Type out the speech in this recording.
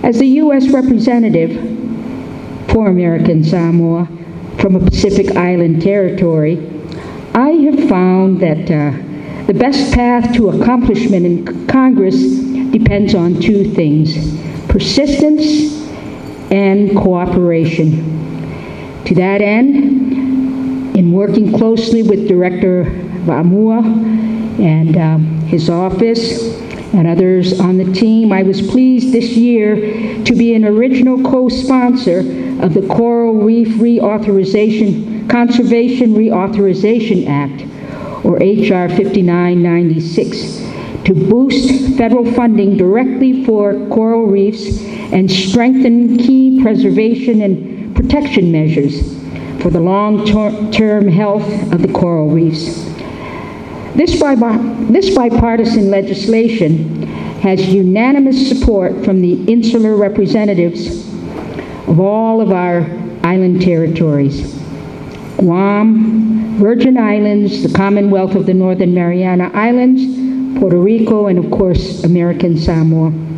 As the U.S. representative for American Samoa from a Pacific Island territory, I have found that the best path to accomplishment in Congress depends on two things: persistence and cooperation. To that end, in working closely with Director Va'amua and his office and others on the team, I was pleased this year to be an original co-sponsor of the Coral Reef Conservation Reauthorization Act, or H.R. 5996, to boost federal funding directly for coral reefs and strengthen key preservation and protection measures for the long-term health of the coral reefs. This bipartisan legislation has unanimous support from the insular representatives of all of our island territories: Guam, Virgin Islands, the Commonwealth of the Northern Mariana Islands, Puerto Rico, and of course, American Samoa.